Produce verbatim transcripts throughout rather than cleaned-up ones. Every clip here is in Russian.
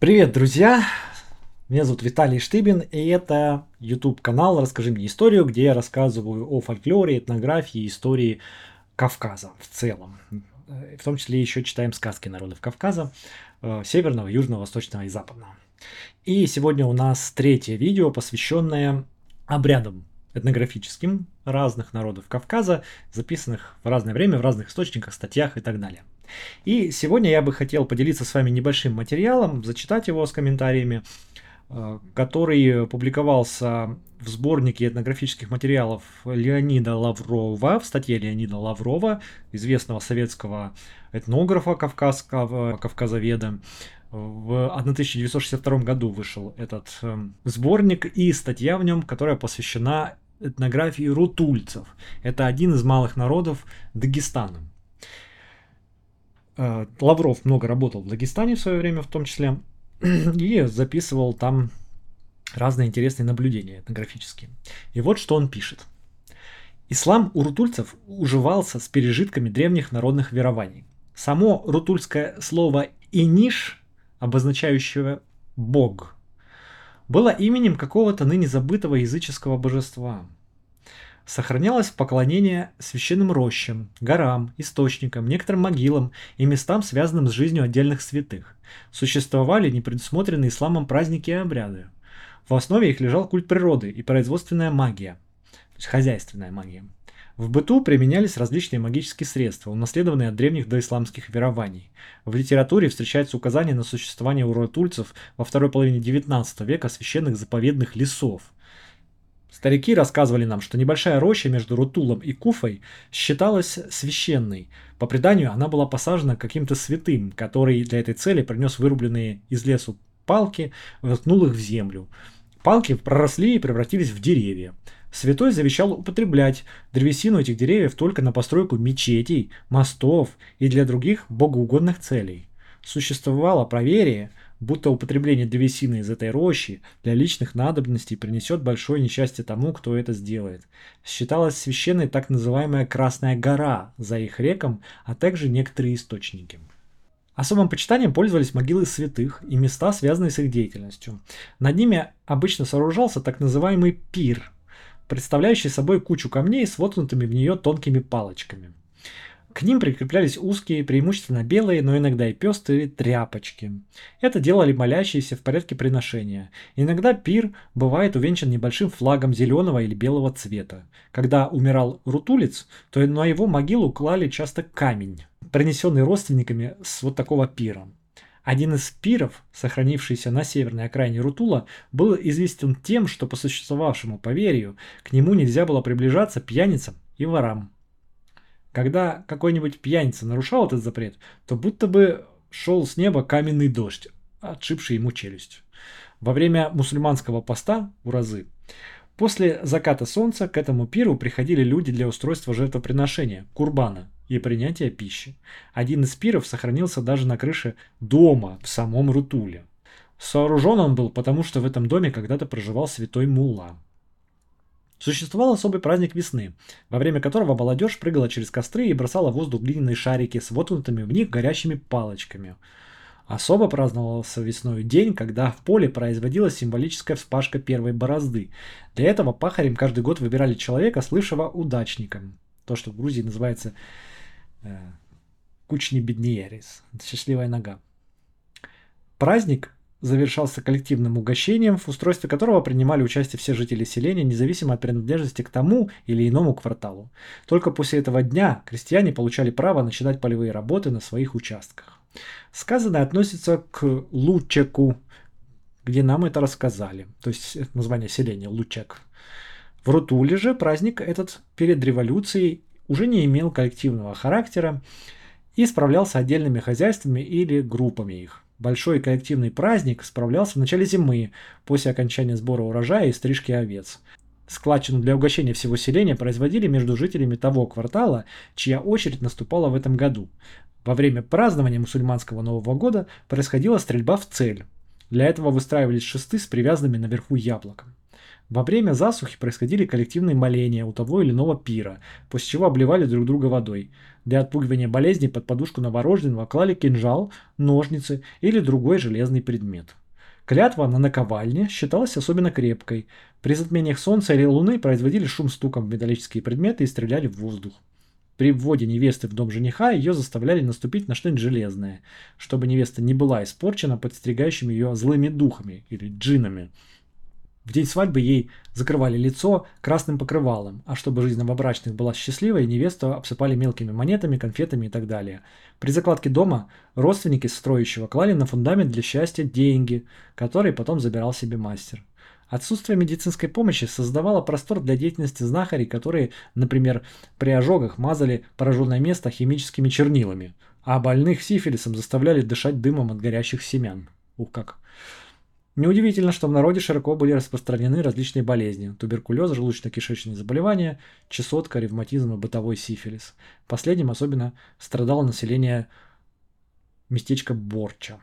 Привет, друзья! Меня зовут Виталий Штыбин, и это YouTube канал «Расскажи мне историю», где я рассказываю о фольклоре, этнографии, истории Кавказа в целом. Э, В том числе еще читаем сказки народов Кавказа, э, северного, южного, восточного и западного. И сегодня у нас третье видео, посвященное обрядам этнографическим разных народов Кавказа, записанных в разное время, в разных источниках, статьях и так далее. И сегодня я бы хотел поделиться с вами небольшим материалом, зачитать его с комментариями, э, который публиковался в сборнике этнографических материалов Леонида Лаврова, в статье Леонида Лаврова, известного советского этнографа, кавказского, кавказоведа. В тысяча девятьсот шестьдесят втором году вышел этот э, сборник и статья в нем, которая посвящена этнографии рутульцев. Это один из малых народов Дагестана. Э, Лавров много работал в Дагестане в свое время, в том числе, и записывал там разные интересные наблюдения этнографические. И вот что он пишет. Ислам у рутульцев уживался с пережитками древних народных верований. Само рутульское слово «иниш», обозначающее «бог», было именем какого-то ныне забытого языческого божества. Сохранялось поклонение священным рощам, горам, источникам, некоторым могилам и местам, связанным с жизнью отдельных святых. Существовали непредусмотренные исламом праздники и обряды. В основе их лежал культ природы и производственная магия, то есть хозяйственная магия. В быту применялись различные магические средства, унаследованные от древних доисламских верований. В литературе встречаются указания на существование у рутульцев во второй половине девятнадцатого века священных заповедных лесов. Старики рассказывали нам, что небольшая роща между Рутулом и Куфой считалась священной. По преданию, она была посажена каким-то святым, который для этой цели принес вырубленные из лесу палки, воткнул их в землю. Палки проросли и превратились в деревья. Святой завещал употреблять древесину этих деревьев только на постройку мечетей, мостов и для других богоугодных целей. Существовало поверье, будто употребление древесины из этой рощи для личных надобностей принесет большое несчастье тому, кто это сделает. Считалась священной так называемая Красная гора за их реком, а также некоторые источники. Особым почитанием пользовались могилы святых и места, связанные с их деятельностью. Над ними обычно сооружался так называемый пир, представляющий собой кучу камней с воткнутыми в нее тонкими палочками. К ним прикреплялись узкие, преимущественно белые, но иногда и пестрые тряпочки. Это делали молящиеся в порядке приношения. Иногда пир бывает увенчан небольшим флагом зеленого или белого цвета. Когда умирал рутулец, то на его могилу клали часто камень, принесенный родственниками с вот такого пира. Один из пиров, сохранившийся на северной окраине Рутула, был известен тем, что по существовавшему поверью к нему нельзя было приближаться пьяницам и ворам. Когда какой-нибудь пьяница нарушал этот запрет, то будто бы шел с неба каменный дождь, отшибший ему челюсть. Во время мусульманского поста, уразы, после заката солнца к этому пиру приходили люди для устройства жертвоприношения, курбана, и принятия пищи. Один из пиров сохранился даже на крыше дома в самом Рутуле. Сооружен он был потому, что в этом доме когда-то проживал святой мулла. Существовал особый праздник весны, во время которого молодежь прыгала через костры и бросала в воздух глиняные шарики с воткнутыми в них горящими палочками. Особо праздновался весной день, когда в поле производилась символическая вспашка первой борозды. Для этого пахарем каждый год выбирали человека, слывшего удачником. То, что в Грузии называется э, кучни бедниерис, счастливая нога. Праздник завершался коллективным угощением, в устройстве которого принимали участие все жители селения, независимо от принадлежности к тому или иному кварталу. Только после этого дня крестьяне получали право начинать полевые работы на своих участках. Сказанное относится к Лучеку, где нам это рассказали, то есть это название селения Лучек. В Рутуле же праздник этот перед революцией уже не имел коллективного характера и справлялся отдельными хозяйствами или группами их. Большой коллективный праздник справлялся в начале зимы, после окончания сбора урожая и стрижки овец. Складчину для угощения всего селения производили между жителями того квартала, чья очередь наступала в этом году. Во время празднования мусульманского Нового года происходила стрельба в цель. Для этого выстраивались шесты с привязанными наверху яблоком. Во время засухи происходили коллективные моления у того или иного пира, после чего обливали друг друга водой. Для отпугивания болезней под подушку новорожденного клали кинжал, ножницы или другой железный предмет. Клятва на наковальне считалась особенно крепкой. При затмениях солнца или луны производили шум стуком в металлические предметы и стреляли в воздух. При вводе невесты в дом жениха ее заставляли наступить на что-нибудь железное, чтобы невеста не была испорчена подстерегающими ее злыми духами или джиннами. В день свадьбы ей закрывали лицо красным покрывалом, а чтобы жизнь новобрачных была счастливой, невесту обсыпали мелкими монетами, конфетами и так далее. При закладке дома родственники строящего клали на фундамент для счастья деньги, которые потом забирал себе мастер. Отсутствие медицинской помощи создавало простор для деятельности знахарей, которые, например, при ожогах мазали пораженное место химическими чернилами, а больных сифилисом заставляли дышать дымом от горящих семян. Ух как! Неудивительно, что в народе широко были распространены различные болезни – туберкулез, желудочно-кишечные заболевания, чесотка, ревматизм и бытовой сифилис. Последним особенно страдало население местечка Борча.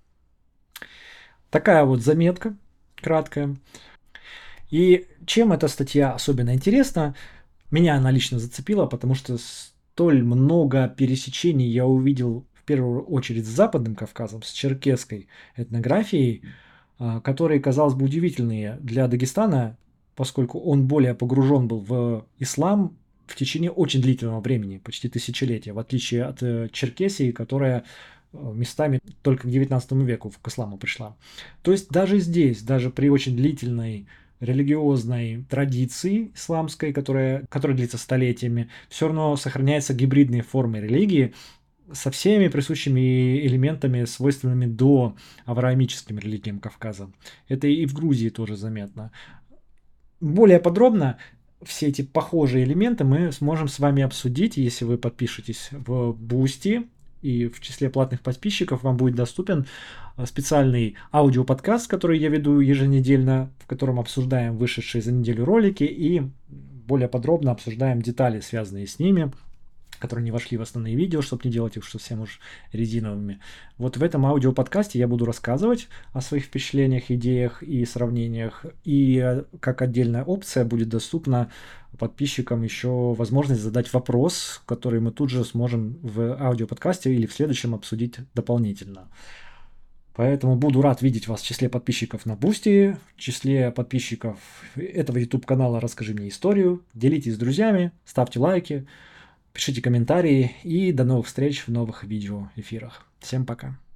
Такая вот заметка краткая. И чем эта статья особенно интересна, меня она лично зацепила, потому что столь много пересечений я увидел в первую очередь с Западным Кавказом, с черкесской этнографией, которые, казалось бы, удивительные для Дагестана, поскольку он более погружен был в ислам в течение очень длительного времени, почти тысячелетия, в отличие от Черкесии, которая местами только к девятнадцатому веку к исламу пришла. То есть даже здесь, даже при очень длительной религиозной традиции исламской, которая, которая длится столетиями, все равно сохраняются гибридные формы религии со всеми присущими элементами, свойственными до авраамическим религиям Кавказа. Это и в Грузии тоже заметно. Более подробно все эти похожие элементы мы сможем с вами обсудить, если вы подпишетесь в Boosty. И в числе платных подписчиков вам будет доступен специальный аудиоподкаст, который я веду еженедельно, в котором обсуждаем вышедшие за неделю ролики и более подробно обсуждаем детали, связанные с ними, которые не вошли в основные видео, чтобы не делать их совсем уж резиновыми. Вот в этом аудиоподкасте я буду рассказывать о своих впечатлениях, идеях и сравнениях. И как отдельная опция будет доступна подписчикам еще возможность задать вопрос, который мы тут же сможем в аудиоподкасте или в следующем обсудить дополнительно. Поэтому буду рад видеть вас в числе подписчиков на Boosty, в числе подписчиков этого YouTube-канала «Расскажи мне историю». Делитесь с друзьями, ставьте лайки. Пишите комментарии и до новых встреч в новых видеоэфирах. Всем пока.